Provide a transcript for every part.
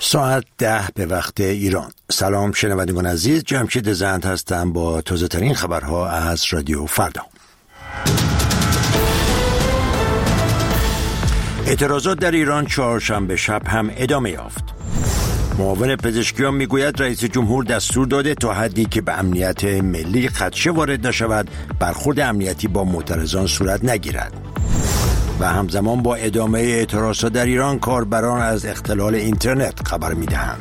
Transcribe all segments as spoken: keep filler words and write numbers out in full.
ساعت ده به وقت ایران. سلام شنوندگان عزیز، جمشید زند هستم با تازه ترین خبرها از رادیو فردا. اعتراضات در ایران چهارشنبه شب هم ادامه یافت. معاون پزشکیان میگوید رئیس جمهور دستور داده تا حدی که به امنیت ملی خدشه وارد نشود برخورد امنیتی با معترضان صورت نگیرد. و همزمان با ادامه اعتراضات در ایران کاربران از اختلال اینترنت خبر میدهند.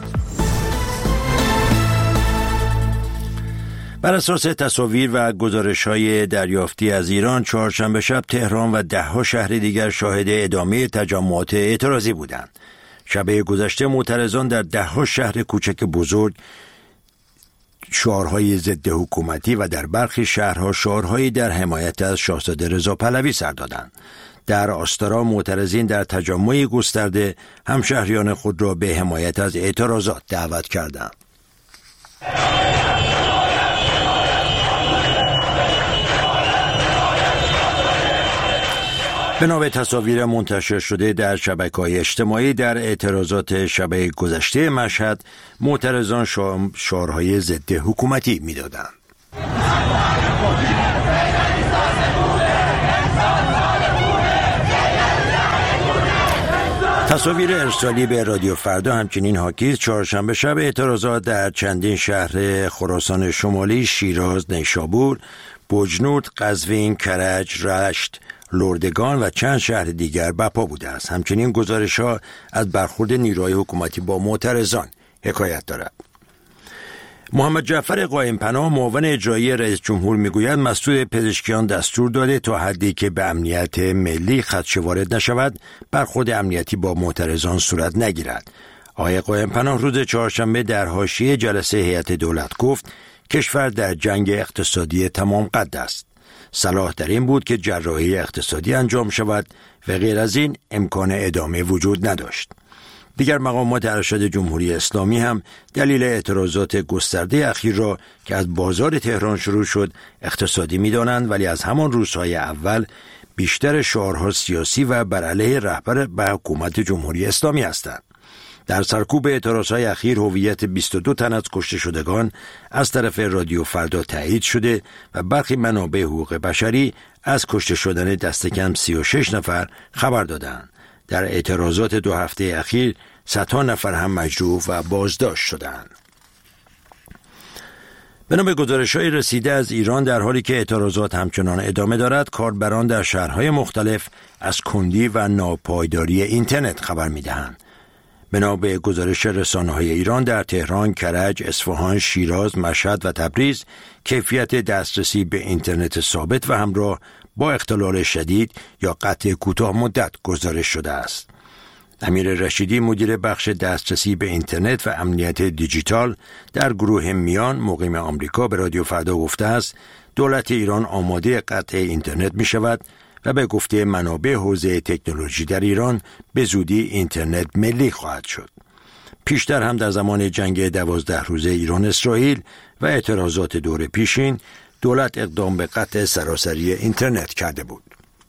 بر اساس تصاویر و گزارش‌های دریافتی از ایران چهارشنبه شب تهران و ده‌ها شهر دیگر شاهد ادامه تجمعات اعتراضی بودند. شب گذشته معترضان در ده‌ها شهر کوچک بزرگ شعارهای ضد حکومتی و در برخی شهرها شعارهایی در حمایت از شاهزاده رضا پهلوی سر دادند. در آستارا معترضین در تجمعی گسترده همشهریان خود را به حمایت از اعتراضات دعوت کردند. بنا به تصاویر منتشر شده در شبکه‌های اجتماعی در اعتراضات شب گذشته مشهد، معترضان شعارهای ضد حکومتی می‌دادند. تصاویر ارسالی به رادیو فردا همچنین حاکی چهارشنبه شب اعتراضات در چندین شهر خراسان شمالی، شیراز، نیشابور، بجنورد، قزوین، کرج، رشت، لردگان و چند شهر دیگر برپا بوده است. همچنین گزارش‌ها از برخورد نیروهای حکومتی با معترضان حکایت دارد. محمد جعفر قائم‌پناه معاون اجرایی رئیس جمهور میگوید مسئول پزشکیان دستور داده تا حدی که به امنیت ملی خدشه وارد نشود برخورد امنیتی با معترضان صورت نگیرد. آقای قائم‌پناه روز چهارشنبه در حاشیه جلسه هیئت دولت گفت کشور در جنگ اقتصادی تمام قد است. صلاح در این بود که جراحی اقتصادی انجام شود و غیر از این امکان ادامه وجود نداشت. دیگر مقامات ارشد جمهوری اسلامی هم دلیل اعتراضات گسترده اخیر را که از بازار تهران شروع شد اقتصادی می‌دانند، ولی از همان روزهای اول بیشتر شعارها سیاسی و بر علیه رهبر و حکومت جمهوری اسلامی هستند. در سرکوب اعتراضهای اخیر هویت بیست و دو تن از کشته شدگان از طرف رادیو فردا تایید شده و برخی منابع حقوق بشری از کشته شدن دست کم سی و شش نفر خبر دادند. در اعتراضات دو هفته اخیر صدها نفر هم مجروح و بازداشت شدند. بنا به گزارش‌های رسیده از ایران در حالی که اعتراضات همچنان ادامه دارد، کاربران در شهرهای مختلف از کندی و ناپایداری اینترنت خبر می‌دهند. بنا به گزارش رسانه‌های ایران در تهران، کرج، اصفهان، شیراز، مشهد و تبریز کیفیت دسترسی به اینترنت ثابت و همراه با اختلال شدید یا قطع کوتاه مدت گزارش شده است. امیر رشیدی مدیر بخش دسترسی به اینترنت و امنیت دیجیتال در گروه میان مقیم آمریکا به رادیو فردا گفته است دولت ایران آماده قطع اینترنت می شود و به گفته منابع حوزه تکنولوژی در ایران به زودی اینترنت ملی خواهد شد. پیشتر هم در زمان جنگ دوازده روزه ایران اسرائیل و اعتراضات دور پیشین دولت اقدام به قطع سراسری اینترنت کرده بود.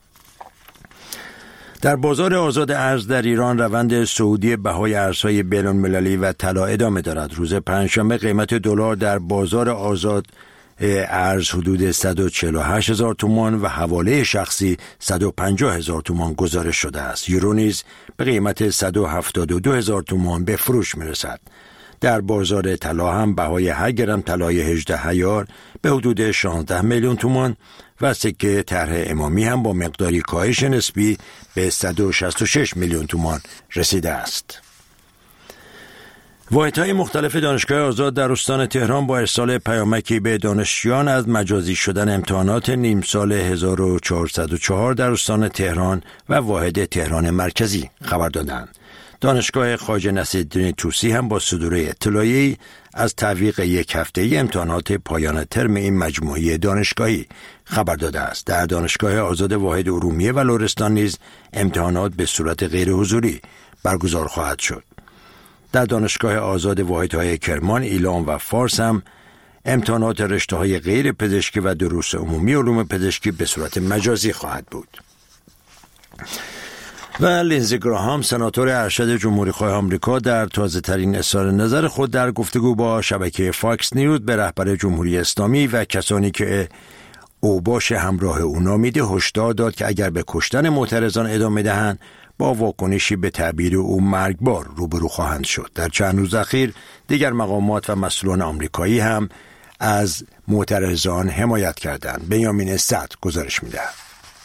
در بازار آزاد ارز در ایران روند صعودی بهای ارزهای بین‌المللی و طلا ادامه دارد. روز پنجشنبه قیمت دلار در بازار آزاد ارز حدود صد و چهل و هشت هزار تومان و حواله شخصی صد و پنجاه هزار تومان گزارش شده است. یورو نیز به قیمت صد و هفتاد و دو هزار تومان به فروش می‌رسد. در بازار طلا هم بهای هر گرم طلای هجده عیار به حدود شانزده میلیون تومان و سکه طرح امامی هم با مقداری کاهش نسبی به صد و شصت و شش میلیون تومان رسیده است. واحدهای مختلف دانشگاه آزاد در استان تهران با ارسال پیامکی به دانشجویان از مجازی شدن امتحانات نیم سال هزار و چهارصد و چهار در استان تهران و واحد تهران مرکزی خبر دادند. دانشگاه خواجه نصیرالدین طوسی هم با صدور اطلاعیه‌ای از تعویق یک هفته‌ای امتحانات پایان ترم این مجموعه دانشگاهی خبر داده است. در دانشگاه آزاد واحد ارومیه و لرستان نیز امتحانات به صورت غیر حضوری برگزار خواهد شد. در دانشگاه آزاد واحدهای کرمان، ایلام و فارس هم امتحانات رشته‌های غیر پزشکی و دروس عمومی علوم پزشکی به صورت مجازی خواهد بود. و لینزی گراهام سناتور ارشد جمهوری‌خواه آمریکا در تازه‌ترین اظهار نظر خود در گفتگو با شبکه فاکس نیوز به رهبر جمهوری اسلامی و کسانی که اوباش همراه او نامیده هشدار داد که اگر به کشتن معترضان ادامه دهند با واکنشی به تعبیر او مرگبار روبرو خواهند شد. در چند روز اخیر دیگر مقامات و مسئولان آمریکایی هم از معترضان حمایت کردند. بنیامین صدر گزارش می‌دهد.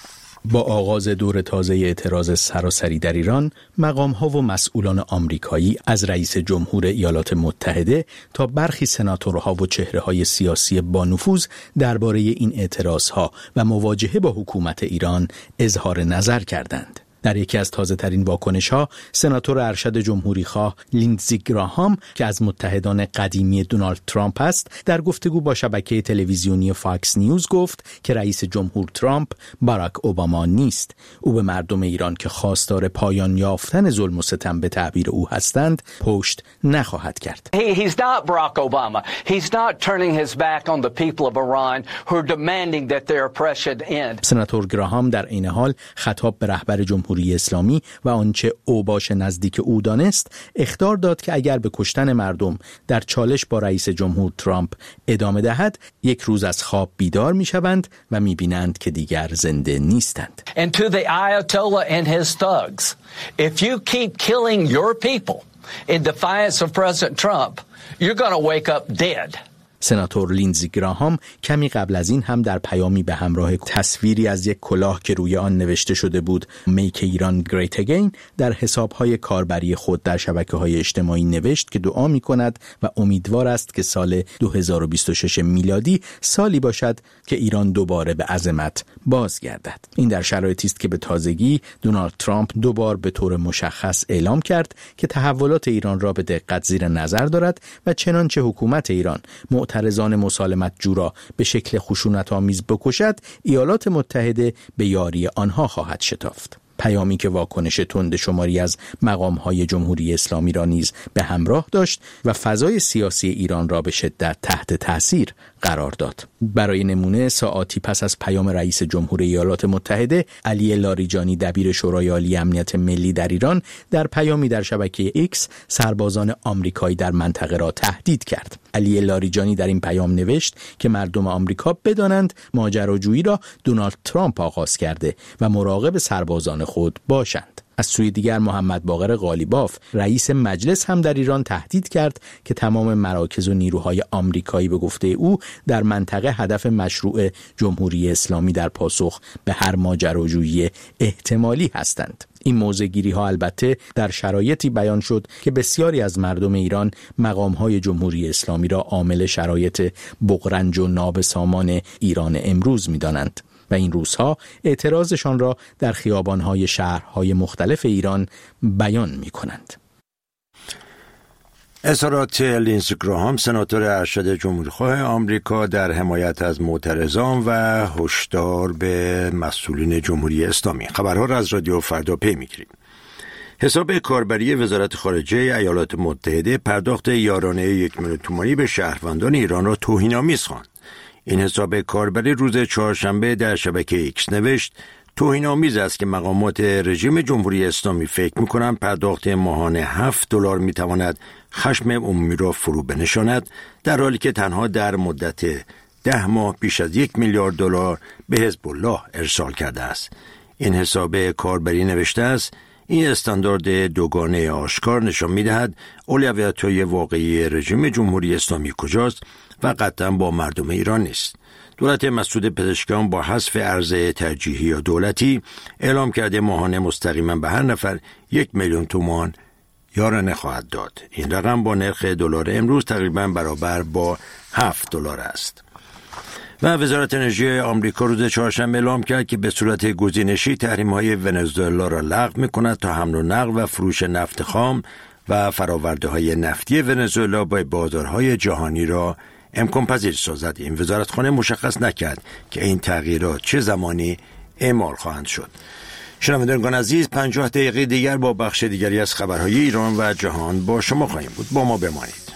با آغاز دور تازه اعتراض سراسری در ایران، مقام‌ها و مسئولان آمریکایی از رئیس جمهور ایالات متحده تا برخی سناتورها و چهره‌های سیاسی با نفوذ درباره این اعتراضها و مواجهه با حکومت ایران اظهار نظر کردند. در یکی از تازه‌ترین واکنش‌ها، سناتور ارشد جمهوری‌خواه لینزی گراهام که از متحدان قدیمی دونالد ترامپ است، در گفتگو با شبکه تلویزیونی فاکس نیوز گفت که رئیس جمهور ترامپ باراک اوباما نیست. او به مردم ایران که خواستار پایان یافتن ظلم و ستم به تعبیر او هستند، پشت نخواهد کرد. He, he's not Barack Obama. He's not turning his back on the people of Iran who are demanding that their oppression end. سناتور گراهام در این حال خطاب به رهبر جمهوری اسلامی و آنچه اوباش نزدیک او دانست اخطار داد که اگر به کشتن مردم در چالش با رئیس جمهور ترامپ ادامه دهد، یک روز از خواب بیدار می شوند و می بینند که دیگر زنده نیستند. And to the Ayatollah and his thugs, if you keep killing your people in defiance of President Trump, you're going to wake up dead. سناتور لینزی گراهام کمی قبل از این هم در پیامی به همراه تصویری از یک کلاه که روی آن نوشته شده بود میک ایران گریت اگین در حساب‌های کاربری خود در شبکه‌های اجتماعی نوشت که دعا می‌کند و امیدوار است که سال دو هزار و بیست و شش میلادی سالی باشد که ایران دوباره به عظمت بازگردد. این در شرایطی است که به تازگی دونالد ترامپ دوبار به طور مشخص اعلام کرد که تحولات ایران را به دقت زیر نظر دارد و چنانچه حکومت ایران معترضان مسالمت جو را به شکل خشونت‌آمیز بکشد، ایالات متحده به یاری آنها خواهد شتافت. پیامی که واکنش تند شماری از مقام‌های جمهوری اسلامی را نیز به همراه داشت و فضای سیاسی ایران را به شدت تحت تأثیر قرار داد. برای نمونه ساعاتی پس از پیام رئیس جمهور ایالات متحده، علی لاریجانی دبیر شورای عالی امنیت ملی در ایران در پیامی در شبکه ایکس سربازان آمریکایی در منطقه را تهدید کرد. علی لاریجانی در این پیام نوشت که مردم آمریکا بدانند ماجراجویی را دونالد ترامپ آغاز کرده و مراقب سربازان خود باشند. از سوی دیگر محمد باقر قالیباف رئیس مجلس هم در ایران تهدید کرد که تمام مراکز و نیروهای آمریکایی به گفته او در منطقه هدف مشروع جمهوری اسلامی در پاسخ به هر ماجراجویی احتمالی هستند. این موضع‌گیری ها البته در شرایطی بیان شد که بسیاری از مردم ایران مقام‌های جمهوری اسلامی را عامل شرایط بغرنج و نابسامان ایران امروز می‌دانند و این روزها اعتراضشان را در خیابان‌های شهرهای مختلف ایران بیان می‌کنند. اظهارات لینزی گراهام سناتور ارشد جمهوری‌خواه آمریکا در حمایت از معترضان و هشدار به مسئولین جمهوری اسلامی. خبرها را از رادیو فردا پی می‌گیریم. حساب کاربری وزارت خارجه ایالات متحده پرداخت یارانه یک میلیون تومانی به شهروندان ایران را توهین‌آمیز خواند. این حساب کاربری روز چهارشنبه در شبکه ایکس نوشت توهین‌آمیز است که مقامات رژیم جمهوری اسلامی فکر می‌کنند پرداخت ماهانه هفت دلار می‌تواند خشم عمومی را فرو بنشاند، در حالی که تنها در مدت ده ماه بیش از یک میلیارد دلار به حزب الله ارسال کرده است. این حساب کاربری نوشته است این استاندارد دوگانه آشکار نشان می‌دهد اولویت‌های واقعی رژیم جمهوری اسلامی کجاست و قطعاً با مردم ایران نیست. دولت مسعود پزشکیان با حذف ارز ترجیحی یا دولتی اعلام کرده ماهانه مستقیما به هر نفر یک میلیون تومان یارانه خواهد داد. این رقم با نرخ دلار امروز تقریباً برابر با هفت دلار است. و وزارت انرژی آمریکا روز چهارشنبه اعلام کرد که به صورت گزینشی تحریم‌های ونزوئلا را لغو می‌کند تا حمل و نقل و فروش نفت خام و فرآورده‌های نفتی ونزوئلا با بازارهای جهانی را امکان پذیر سازد. این وزارتخانه مشخص نکرد که این تغییرات چه زمانی اعمال خواهند شد. شنوندگان عزیز، پنجاه دقیقه دیگر با بخش دیگری از خبرهای ایران و جهان با شما خواهیم بود. با ما بمانید.